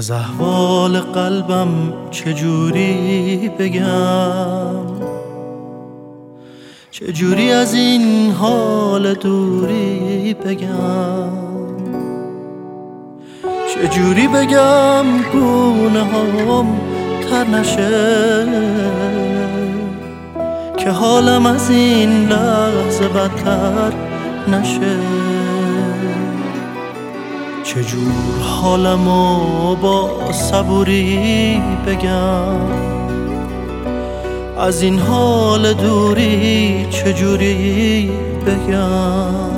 از احوال قلبم چجوری بگم، چجوری از این حال دوری بگم، چجوری بگم گونه هام تر نشه که حالم از این لحظه بدتر نشه. چجور حالمو با صبوری بگم، از این حال دوری چجوری بگم،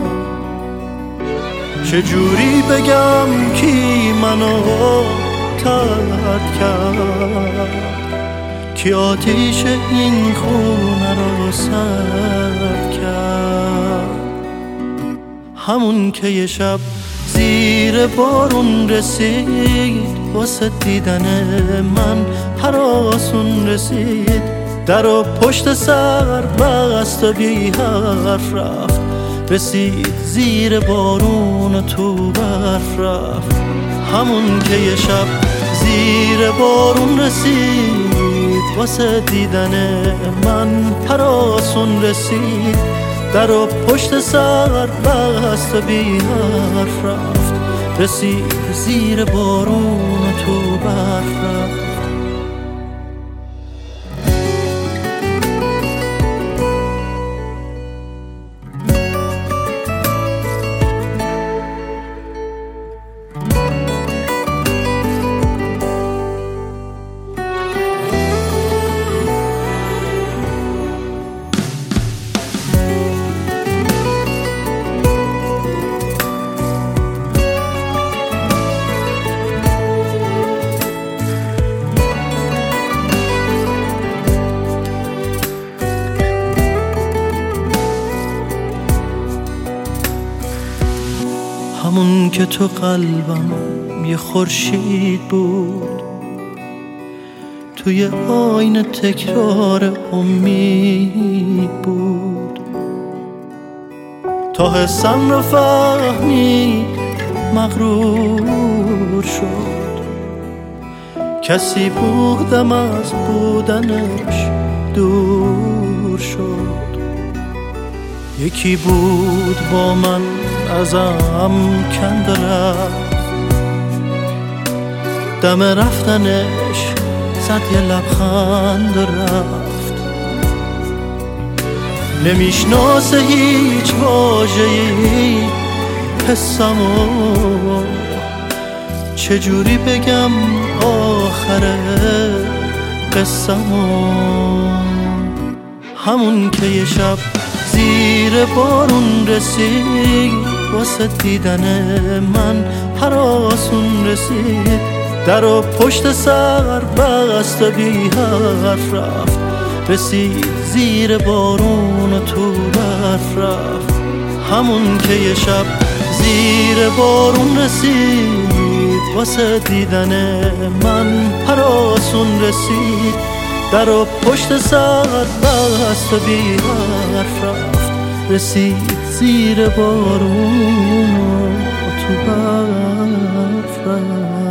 چجوری بگم کی منو ترک کرد، کی آتیش این خونه رو سرد کرد. همون که یه شب زیر بارون رسید، واسه دیدن من هراسون رسید، در و پشت سر بست و بی حرف رفت، رسید زیر بارون و تو برف رفت. همون که یه شب زیر بارون رسید، واسه دیدن من هراسون رسید، در و پشت سر بست و بی حرف رفت، رسید زیر بارون و تو برف رفت. همون که تو قلبم یه خورشید بود، توی آینه تکرار امید بود، تا حسم رو فهمید مغرور شد. کسی بودم از بودنش دور شد، یکی بود با من ازم کند رفت، دم رفتنش زد یه لبخند رفت. نمیشناسه هیچ واژه‌ای حسمو، چجوری بگم آخر قصه‌مو. همون که یه شب زیر بارون رسید، واسه دیدن من هراسون رسید، در و پشت سر بست و بی حرف رفت، رسید زیر بارون و تو برف رفت. همون که یه شب زیر بارون رسید، واسه دیدن من هراسون رسید، در و پشت سر بست و بی حرف رفت، رسید زیر بارون و تو برف رفت.